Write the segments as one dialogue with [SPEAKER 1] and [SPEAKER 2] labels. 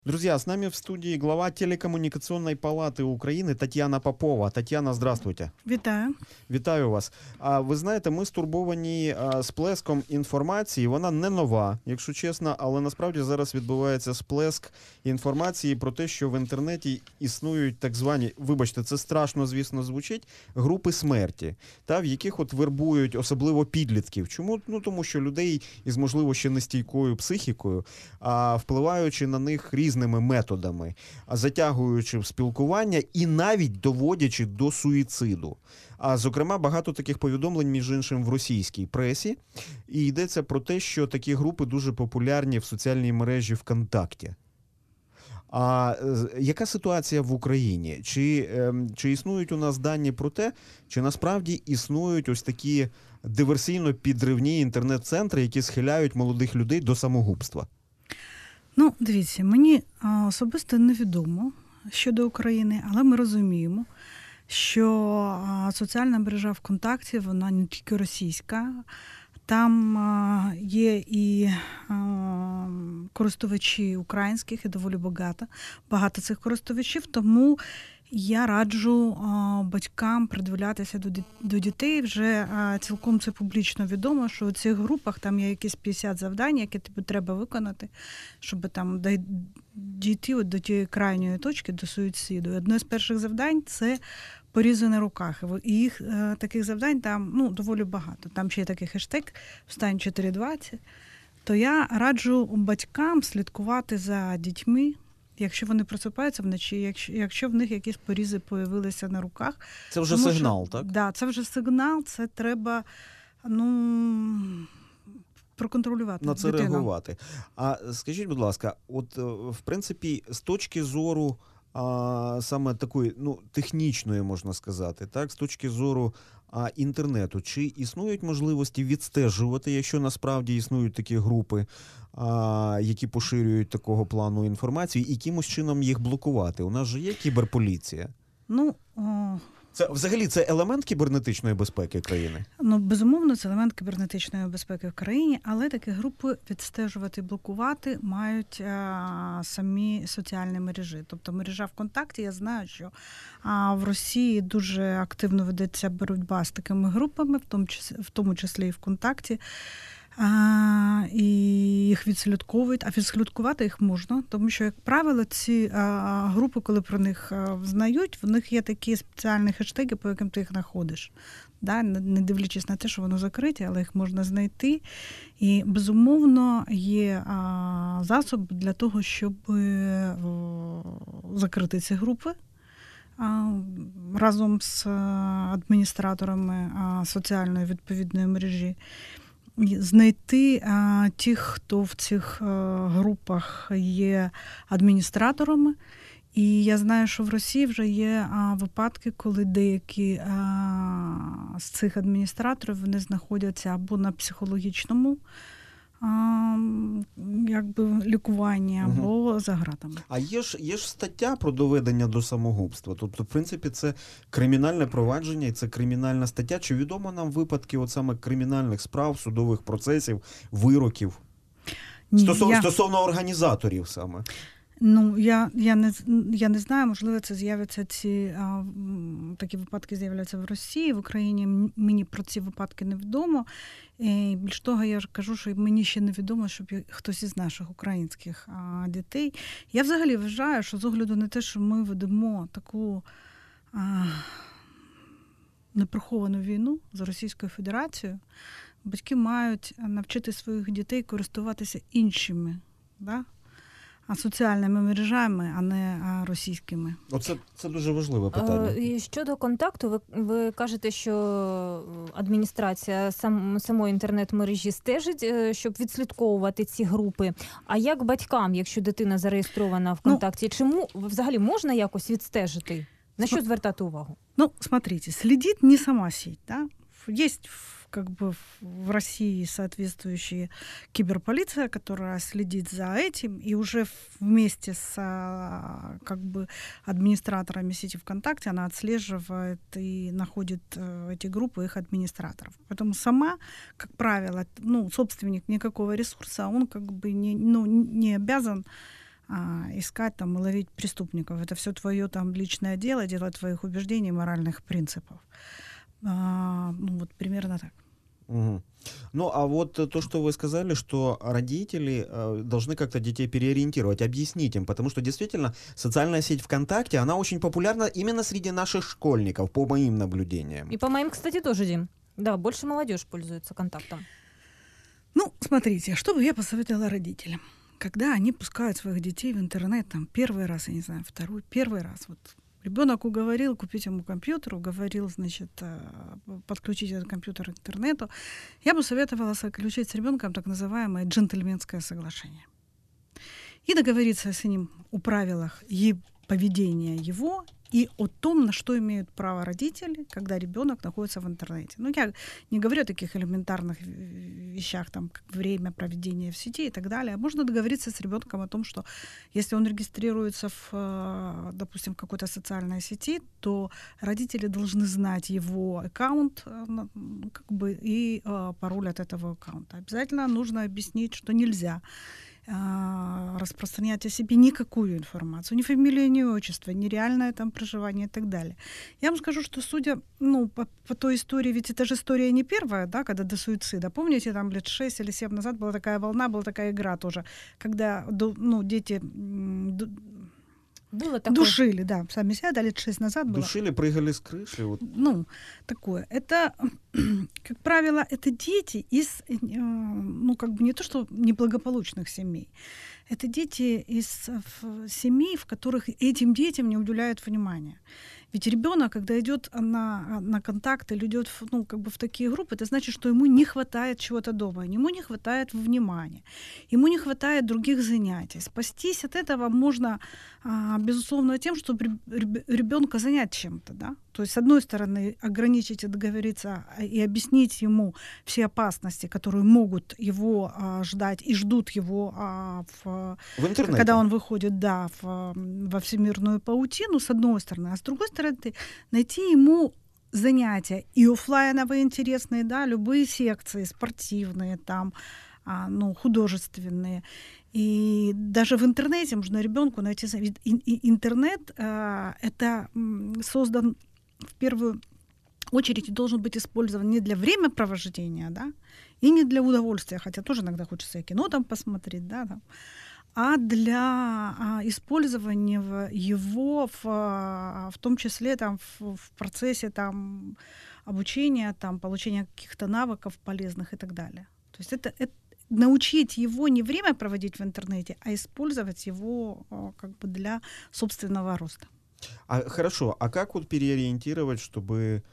[SPEAKER 1] Друзья, с нами в студии глава Телекоммуникационной палаты України Тетяна Попова. Тетяна, здравствуйте.
[SPEAKER 2] Вітаю.
[SPEAKER 1] Вітаю вас. Ви знаєте, ми стурбовані сплеском інформації. Вона не нова, якщо чесно, але насправді зараз відбувається сплеск інформації про те, що в інтернеті існують так звані, вибачте, це страшно, звісно, звучить, групи смерті, в яких от вербують особливо підлітків. Чому? Ну, тому що людей із, можливо, ще нестійкою психікою, впливаючи на них різними методами, затягуючи в спілкування і навіть доводячи до суїциду. Зокрема, багато таких повідомлень, між іншим, в російській пресі. І йдеться про те, що такі групи дуже популярні в соціальній мережі ВКонтакті. Яка ситуація в Україні? Чи існують у нас дані про те, чи насправді існують ось такі диверсійно-підривні інтернет-центри, які схиляють молодих людей до самогубства?
[SPEAKER 2] Ну, дивіться, мені особисто невідомо щодо України, але ми розуміємо, що соціальна мережа ВКонтакті, вона не тільки російська, там є і користувачі українських, і доволі багато цих користувачів, тому я раджу батькам придивлятися до дітей. Вже цілком це публічно відомо, що у цих групах там є якісь 50 завдань, які тобі треба виконати, щоб там дійти до тієї крайньої точки, до суїциду. І одне з перших завдань – це порізи на руках. І їх таких завдань там доволі багато. Там ще є такий хештег «Встань 420». То я раджу батькам слідкувати за дітьми, якщо вони просипаються вночі, якщо в них якісь порізи появилися на руках.
[SPEAKER 1] Це вже сигнал, так?
[SPEAKER 2] Так, да, це вже сигнал, це треба, проконтролювати.
[SPEAKER 1] На це
[SPEAKER 2] дитину.
[SPEAKER 1] реагувати. А скажіть, будь ласка, от в принципі, з точки зору саме такої, технічної, можна сказати, так, з точки зору інтернету, чи існують можливості відстежувати, якщо насправді існують такі групи, які поширюють такого плану інформацію, і якимось чином їх блокувати? У нас же є кіберполіція. Це взагалі це елемент кібернетичної безпеки країни?
[SPEAKER 2] Безумовно, це елемент кібернетичної безпеки в країні, але такі групи відстежувати і блокувати мають самі соціальні мережі. Тобто мережа ВКонтакті, я знаю, що в Росії дуже активно ведеться боротьба з такими групами, в тому числі і ВКонтакті. І їх відслідковують, а відслідкувати їх можна, тому що, як правило, ці групи, коли про них знають, в них є такі спеціальні хештеги, по яким ти їх знаходиш. Да? Не дивлячись на те, що воно закриті, але їх можна знайти. І, безумовно, є засоб для того, щоб закрити ці групи разом з адміністраторами соціальної відповідної мережі. Знайти тих, хто в цих групах є адміністраторами. І я знаю, що в Росії вже є випадки, коли деякі з цих адміністраторів вони знаходяться або на психологічному лікуванні, або за ґратами.
[SPEAKER 1] А є ж стаття про доведення до самогубства. Тобто, в принципі, це кримінальне провадження і це кримінальна стаття. Чи відомо нам випадки от саме кримінальних справ, судових процесів, вироків? Стосовно організаторів саме.
[SPEAKER 2] Я не знаю, можливо, це з'являться такі випадки з'являються в Росії, в Україні мені про ці випадки невідомо. І більш того, я ж кажу, що мені ще невідомо, щоб хтось із наших українських дітей. Я взагалі вважаю, що з огляду на те, що ми ведемо таку неприховану війну з Російською Федерацією, батьки мають навчити своїх дітей користуватися іншими, соціальними мережами, а не російськими.
[SPEAKER 1] Це дуже важливе питання.
[SPEAKER 3] Щодо контакту, ви кажете, що адміністрація самої інтернет-мережі стежить, щоб відслідковувати ці групи. А як батькам, якщо дитина зареєстрована в контакті, чому взагалі можна якось відстежити? На що звертати увагу?
[SPEAKER 2] Смотрите, следит не сама сеть, да? Есть в России соответствующая киберполиция, которая следит за этим, и уже вместе с администраторами сети ВКонтакте она отслеживает и находит эти группы, их администраторов. Поэтому сама, как правило, собственник никакого ресурса, он не обязан искать там и ловить преступников. Это все твое там личное дело, дело твоих убеждений, моральных принципов. Ну вот примерно так.
[SPEAKER 1] Мгм. Ну, а вот то, что вы сказали, что родители должны как-то детей переориентировать, объяснить им, потому что действительно социальная сеть ВКонтакте, она очень популярна именно среди наших школьников, по моим наблюдениям.
[SPEAKER 3] И по моим, кстати, тоже, Дим. Да, больше молодежь пользуется контактом.
[SPEAKER 2] Ну, смотрите, что бы я посоветовала родителям? Когда они пускают своих детей в интернет, там, первый раз, я не знаю, второй, первый раз, вот, ребенок уговорил купить ему компьютер, уговорил, значит, подключить этот компьютер к интернету, я бы советовала заключить с ребенком так называемое джентльменское соглашение. И договориться с ним о правилах поведения его и о том, на что имеют право родители, когда ребенок находится в интернете. Ну, я не говорю о таких элементарных вещах, там, как время проведения в сети и так далее. Можно договориться с ребенком о том, что если он регистрируется допустим, в какой-то социальной сети, то родители должны знать его аккаунт как бы, и пароль от этого аккаунта. Обязательно нужно объяснить, что нельзя распространять о себе никакую информацию, ни фамилию, ни отчество, ни реальное там проживание и так далее. Я вам скажу, что судя по той истории, ведь это же история не первая, да, когда до суицида. Помните, там лет 6 или 7 назад была такая волна, была такая игра тоже, когда дети
[SPEAKER 3] Было такое.
[SPEAKER 2] душили, да, сами себя, да, лет 6 назад было.
[SPEAKER 1] Душили, прыгали с крыши. Вот.
[SPEAKER 2] Ну, такое. Это, как правило, это дети из, как бы не то, что неблагополучных семей. Это дети из семей, в которых этим детям не уделяют внимания. Ведь ребенок, когда идет на контакт или идет в такие группы, это значит, что ему не хватает чего-то дома, ему не хватает внимания, ему не хватает других занятий. Спастись от этого можно, безусловно, тем, чтобы ребенка занять чем-то. Да? То есть, с одной стороны, ограничить и договориться и объяснить ему все опасности, которые могут его ждать и ждут его
[SPEAKER 1] В интернете.
[SPEAKER 2] когда он выходит, да, во всемирную паутину, с одной стороны, а с другой стороны, найти ему занятия и оффлайновые интересные, да, любые секции спортивные, там, художественные. И даже в интернете можно ребенку найти. Интернет это создан в первую очередь и должен быть использован не для времяпровождения, да, и не для удовольствия, хотя тоже иногда хочется и кино там посмотреть, да, там, а для использования его в том числе там, в процессе там, обучения, там, получения каких-то навыков полезных и так далее. То есть это научить его не время проводить в интернете, а использовать его как бы для собственного роста.
[SPEAKER 1] Хорошо, а как вот переориентировать, чтобы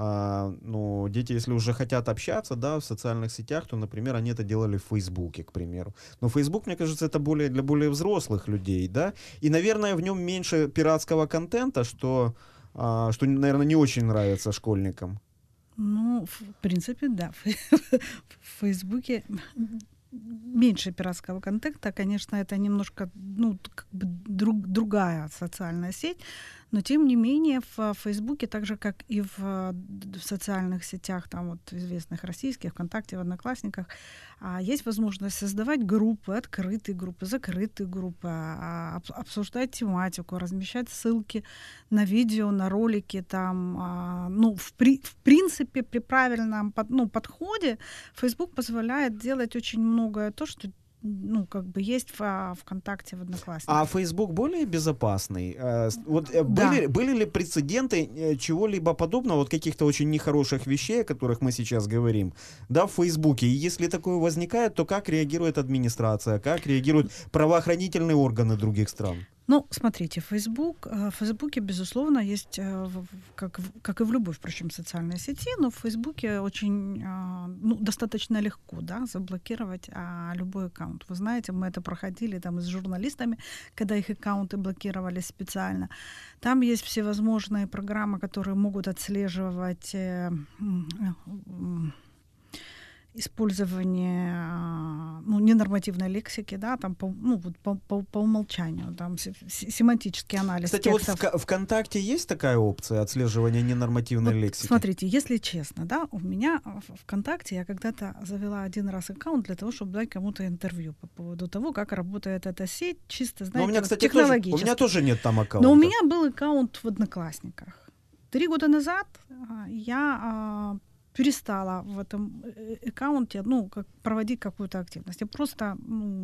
[SPEAKER 1] дети, если уже хотят общаться, да, в социальных сетях, то, например, они это делали в Фейсбуке, к примеру. Но Фейсбук, мне кажется, это для более взрослых людей, да, и, наверное, в нем меньше пиратского контента, что, наверное, не очень нравится школьникам.
[SPEAKER 2] Ну, в принципе, да. В Фейсбуке меньше пиратского контента, конечно, это немножко, другая социальная сеть, но тем не менее в Фейсбуке, так же как и в социальных сетях, там вот известных российских, ВКонтакте, в Одноклассниках, есть возможность создавать группы, открытые группы, закрытые группы, обсуждать тематику, размещать ссылки на видео, на ролики, там, в принципе, при правильном подходе Facebook позволяет делать очень многое то, что есть в ВКонтакте, в Одноклассниках.
[SPEAKER 1] А Facebook более безопасный? Были ли прецеденты чего-либо подобного, вот каких-то очень нехороших вещей, о которых мы сейчас говорим, да, в Фейсбуке? И если такое возникает, то как реагирует администрация, как реагируют правоохранительные органы других стран?
[SPEAKER 2] Смотрите, в Фейсбуке, безусловно, есть, как и в любой, впрочем, социальной сети, но в Фейсбуке очень, достаточно легко, да, заблокировать любой аккаунт. Вы знаете, мы это проходили там и с журналистами, когда их аккаунты блокировали специально. Там есть всевозможные программы, которые могут отслеживать использование ненормативной лексики, да, там по умолчанию, там семантический анализ
[SPEAKER 1] Кстати, вот
[SPEAKER 2] текстов.
[SPEAKER 1] в ВКонтакте есть такая опция отслеживания ненормативной
[SPEAKER 2] Вот
[SPEAKER 1] лексики?
[SPEAKER 2] смотрите, если честно, да, у меня в ВКонтакте я когда-то завела один раз аккаунт для того, чтобы дать кому-то интервью по поводу того, как работает эта сеть, чисто,
[SPEAKER 1] Но
[SPEAKER 2] знаете,
[SPEAKER 1] у меня,
[SPEAKER 2] вот
[SPEAKER 1] кстати,
[SPEAKER 2] технологически.
[SPEAKER 1] у меня тоже нет там аккаунта.
[SPEAKER 2] Но у меня был аккаунт в Одноклассниках. 3 года назад я перестала в этом аккаунте, проводить какую-то активность. Я просто,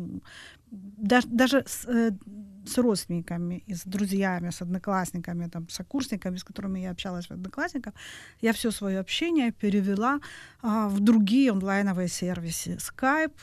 [SPEAKER 2] даже с родственниками, и с друзьями, с одноклассниками, там, с сокурсниками, с которыми я общалась в Одноклассниках, я все свое общение перевела в другие онлайновые сервисы. Skype,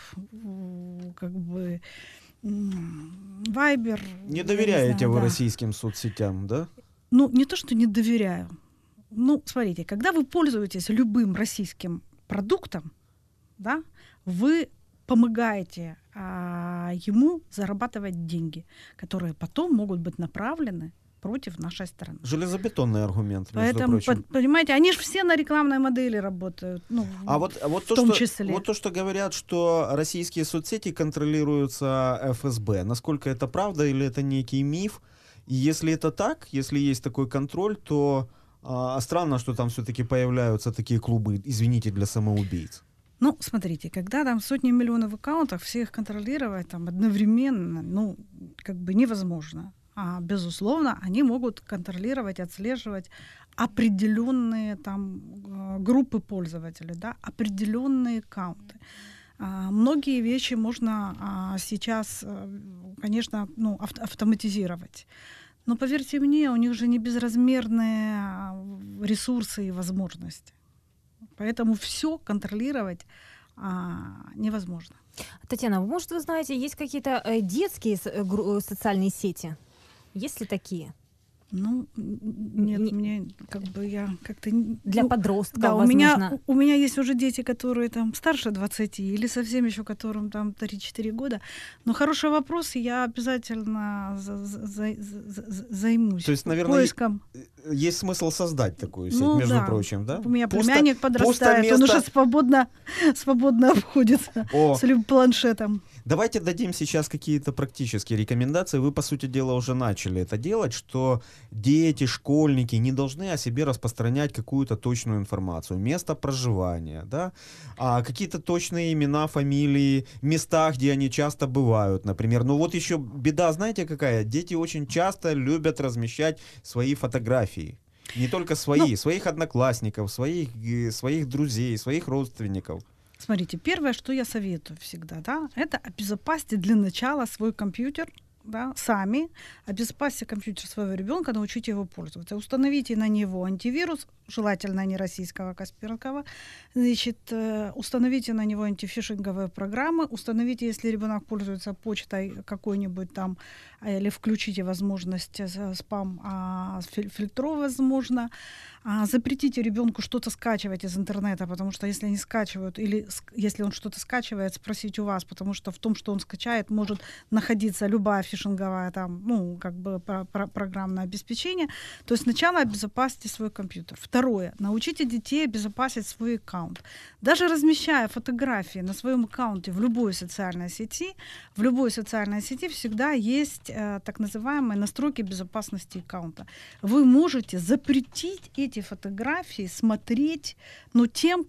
[SPEAKER 2] Viber.
[SPEAKER 1] Не доверяете вы
[SPEAKER 2] да.
[SPEAKER 1] российским соцсетям, да?
[SPEAKER 2] Не то, что не доверяю. Смотрите, когда вы пользуетесь любым российским продуктом, да, вы помогаете ему зарабатывать деньги, которые потом могут быть направлены против нашей страны.
[SPEAKER 1] Железобетонный аргумент, между
[SPEAKER 2] Поэтому,
[SPEAKER 1] прочим.
[SPEAKER 2] понимаете, они же все на рекламной модели работают, в том числе.
[SPEAKER 1] Вот то, что говорят, что российские соцсети контролируются ФСБ, насколько это правда или это некий миф? И если это так, если есть такой контроль, то странно, что там все-таки появляются такие клубы, извините, для самоубийц.
[SPEAKER 2] Смотрите, когда там сотни миллионов аккаунтов, все их контролировать там одновременно, невозможно. Безусловно, они могут контролировать, отслеживать определенные там группы пользователей, да, определенные аккаунты. Многие вещи можно сейчас, конечно, автоматизировать. Но поверьте мне, у них же не безразмерные ресурсы и возможности. Поэтому все контролировать невозможно.
[SPEAKER 3] Татьяна, может, вы знаете, есть какие-то детские социальные сети? Есть ли такие?
[SPEAKER 2] Нет, мне я как-то...
[SPEAKER 3] Для подростков,
[SPEAKER 2] да,
[SPEAKER 3] возможно.
[SPEAKER 2] у меня есть уже дети, которые там старше 20, или совсем еще которым там 3-4 года. Но хороший вопрос, я обязательно займусь.
[SPEAKER 1] То есть, наверное,
[SPEAKER 2] поиском.
[SPEAKER 1] Есть смысл создать такую сеть, между прочим, да?
[SPEAKER 2] У меня племянник подрастает, он уже свободно обходится с планшетом.
[SPEAKER 1] Давайте дадим сейчас какие-то практические рекомендации. Вы, по сути дела, уже начали это делать, что дети, школьники не должны о себе распространять какую-то точную информацию. Место проживания, да? Какие-то точные имена, фамилии, места, где они часто бывают, например. Вот еще беда, знаете какая? Дети очень часто любят размещать свои фотографии. Не только своих одноклассников, своих друзей, своих родственников.
[SPEAKER 2] Смотрите, первое, что я советую всегда, да, это обезопасьте для начала свой компьютер, да, сами, обезопасьте компьютер своего ребенка, научите его пользоваться. Установите на него антивирус, желательно не российского, касперского. Установите на него антифишинговые программы, установите, если ребенок пользуется почтой какой-нибудь там, или включите возможность спам-фильтров, возможно. Запретите ребенку что-то скачивать из интернета, потому что если они скачивают, или если он что-то скачивает, спросите у вас, потому что в том, что он скачает, может находиться любая фишинговая программное обеспечение. То есть сначала обезопасьте свой компьютер. Второе. Научите детей обезопасить свой аккаунт. Даже размещая фотографии на своем аккаунте в любой социальной сети всегда есть так называемые настройки безопасности аккаунта. Вы можете запретить эти фотографии смотреть, тем,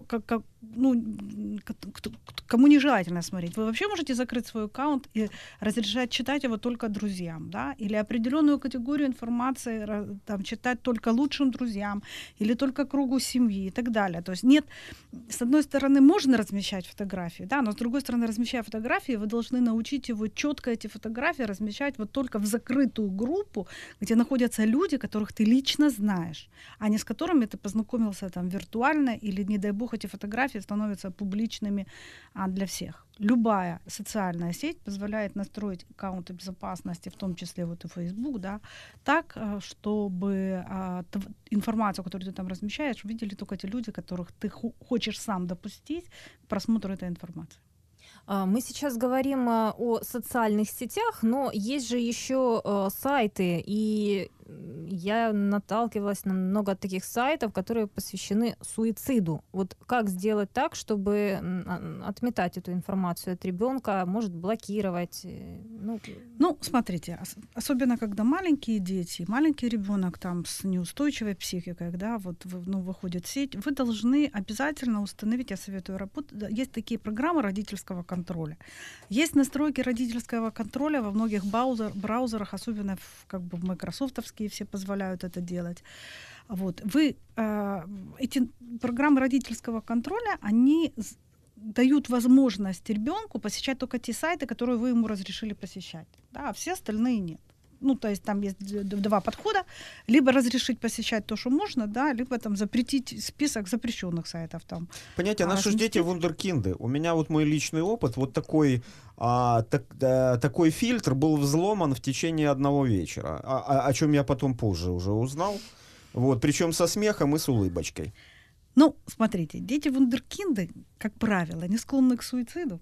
[SPEAKER 2] кому нежелательно смотреть. Вы вообще можете закрыть свой аккаунт и разрешать читать его только друзьям, да, или определенную категорию информации читать только лучшим друзьям, или только кругу семьи и так далее. То есть нет, с одной стороны, можно размещать фотографии, да, но с другой стороны, размещая фотографии, вы должны научить его четко эти фотографии размещать вот только в закрытую группу, где находятся люди, которых ты лично знаешь, а не с которыми ты познакомился там виртуально, или, не дай бог, эти фотографии становятся публичными для всех. Любая социальная сеть позволяет настроить аккаунты безопасности, в том числе вот и Facebook, да, так, чтобы информацию, которую ты там размещаешь, видели только те люди, которых ты хочешь сам допустить к просмотру этой информации.
[SPEAKER 3] Мы сейчас говорим о социальных сетях, но есть же еще сайты, и я наталкивалась на много таких сайтов, которые посвящены суициду. Вот как сделать так, чтобы отметать эту информацию от ребенка, может блокировать?
[SPEAKER 2] Ну, смотрите, особенно когда маленькие дети, маленький ребенок там с неустойчивой психикой, да, вот выходит в сеть, вы должны обязательно установить, я советую работать, есть такие программы родительского контроля. Есть настройки родительского контроля во многих браузерах, особенно в майкрософтовские все позволяют это делать. Вот. Эти программы родительского контроля, они дают возможность ребенку посещать только те сайты, которые вы ему разрешили посещать, да, а все остальные нет. Ну, то есть там есть два подхода: либо разрешить посещать то, что можно, да, либо там запретить список запрещенных сайтов. Там.
[SPEAKER 1] Понимаете, наши же дети вундеркинды. У меня вот мой личный опыт, вот такой, такой фильтр был взломан в течение одного вечера, о чем я потом позже уже узнал. Вот, причем со смехом и с улыбочкой.
[SPEAKER 2] Ну, смотрите, дети-вундеркинды, как правило, не склонны к суициду.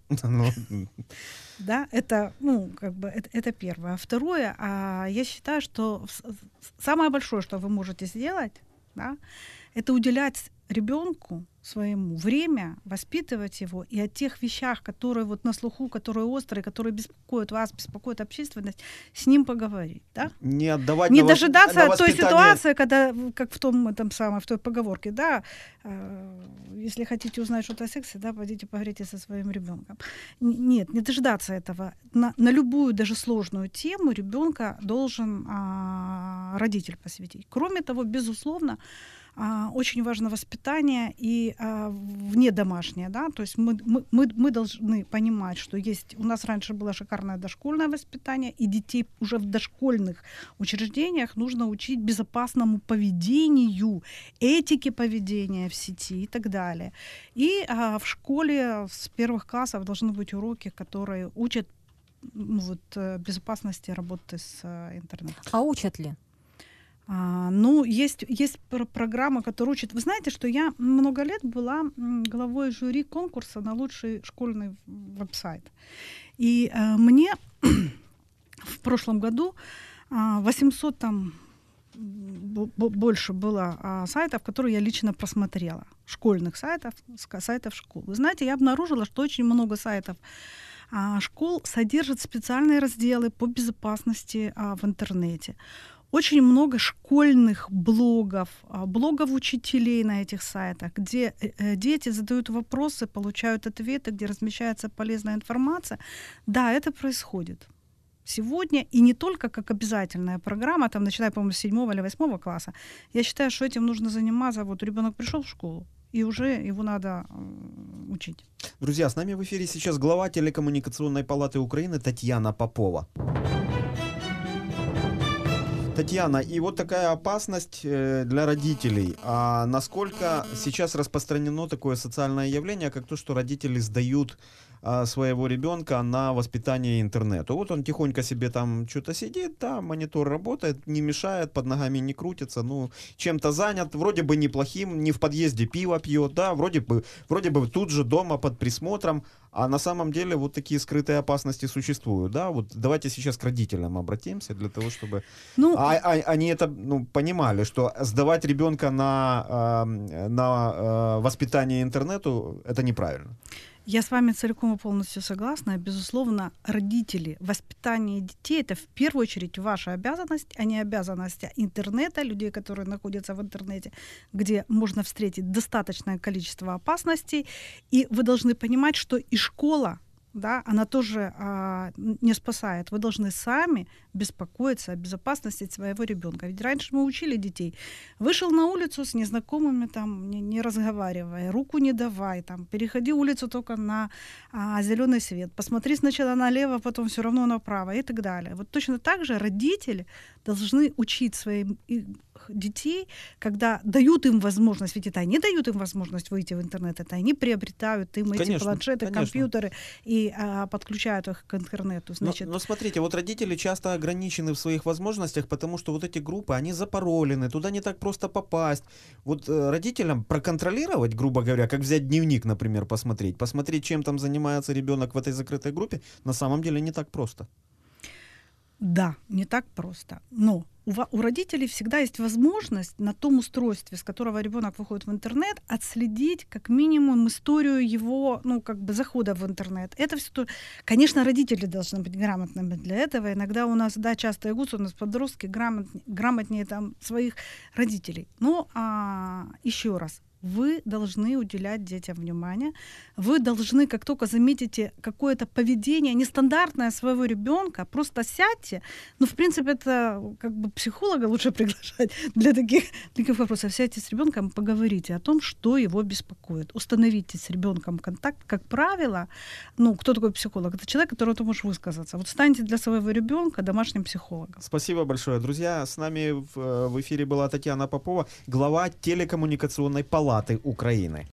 [SPEAKER 2] Да, это, это первое. А второе, я считаю, что самое большое, что вы можете сделать, да, это уделять ребенку своему время, воспитывать его, и о тех вещах, которые вот на слуху, которые острые, которые беспокоят вас, беспокоят общественность, с ним поговорить, да?
[SPEAKER 1] Не отдавать
[SPEAKER 2] не дожидаться той ситуации, когда, как в той поговорке, да, если хотите узнать что-то о сексе, да, пойдите поговорите со своим ребенком. Нет, не дожидаться этого. На любую, даже сложную тему ребенка должен родитель посвятить. Кроме того, безусловно, очень важно воспитание и внедомашнее, да, то есть мы должны понимать, что есть, у нас раньше было шикарное дошкольное воспитание, и детей уже в дошкольных учреждениях нужно учить безопасному поведению, этике поведения в сети и так далее. И в школе с первых классов должны быть уроки, которые учат безопасности работы с интернетом.
[SPEAKER 3] А учат ли?
[SPEAKER 2] Есть программа, которая учит. Вы знаете, что я много лет была главой жюри конкурса на лучший школьный веб-сайт. И мне в прошлом году 800 там больше было сайтов, которые я лично просмотрела. Школьных сайтов школ. Вы знаете, я обнаружила, что очень много сайтов школ содержат специальные разделы по безопасности в интернете. Очень много школьных блогов учителей на этих сайтах, где дети задают вопросы, получают ответы, где размещается полезная информация. Да, это происходит сегодня, и не только как обязательная программа, там, начиная, по-моему, с 7 или 8 класса. Я считаю, что этим нужно заниматься. Вот ребенок пришел в школу, и уже его надо учить.
[SPEAKER 1] Друзья, с нами в эфире сейчас глава телекоммуникационной палаты Украины Татьяна Попова. Татьяна, и вот такая опасность для родителей. А насколько сейчас распространено такое социальное явление, как то, что родители сдают своего ребенка на воспитание интернету? Вот он тихонько себе там что-то сидит, да, монитор работает, не мешает, под ногами не крутится, чем-то занят, вроде бы неплохим, не в подъезде пиво пьет, да, вроде бы тут же дома под присмотром, а на самом деле вот такие скрытые опасности существуют, да? Вот давайте сейчас к родителям обратимся для того, чтобы они это понимали, что сдавать ребенка на воспитание интернету — это неправильно.
[SPEAKER 2] Я с вами целиком и полностью согласна. Безусловно, родители, воспитание детей — это в первую очередь ваша обязанность, а не обязанность интернета, людей, которые находятся в интернете, где можно встретить достаточное количество опасностей. И вы должны понимать, что и школа, да, она тоже не спасает. Вы должны сами беспокоиться о безопасности своего ребенка. Ведь раньше мы учили детей. Вышел на улицу с незнакомыми, там, не разговаривая, руку не давай, там, переходи улицу только на зеленый свет, посмотри сначала налево, потом все равно направо и так далее. Вот точно так же родители должны учить своих детей, когда дают им возможность, ведь это они дают им возможность выйти в интернет, это они приобретают им эти планшеты, компьютеры и подключают их к интернету. Значит...
[SPEAKER 1] Но смотрите, вот родители часто ограничены в своих возможностях, потому что вот эти группы, они запаролены, туда не так просто попасть. Вот родителям проконтролировать, грубо говоря, как взять дневник, например, посмотреть, чем там занимается ребенок в этой закрытой группе, на самом деле не так просто.
[SPEAKER 2] Да, не так просто. Но у родителей всегда есть возможность на том устройстве, с которого ребенок выходит в интернет, отследить как минимум историю его, захода в интернет. Это все, конечно, родители должны быть грамотными для этого. Иногда у нас, часто у нас подростки грамотнее там своих родителей. Но еще раз, вы должны уделять детям внимание. Вы должны, как только заметите какое-то поведение нестандартное своего ребенка, просто сядьте. В принципе, это психолога лучше приглашать для таких вопросов. Сядьте с ребенком, поговорите о том, что его беспокоит. Установите с ребенком контакт. Как правило, кто такой психолог? Это человек, которому ты можешь высказаться. Вот станьте для своего ребенка домашним психологом.
[SPEAKER 1] Спасибо большое. Друзья, с нами в эфире была Татьяна Попова, глава телекоммуникационной палаты Украины.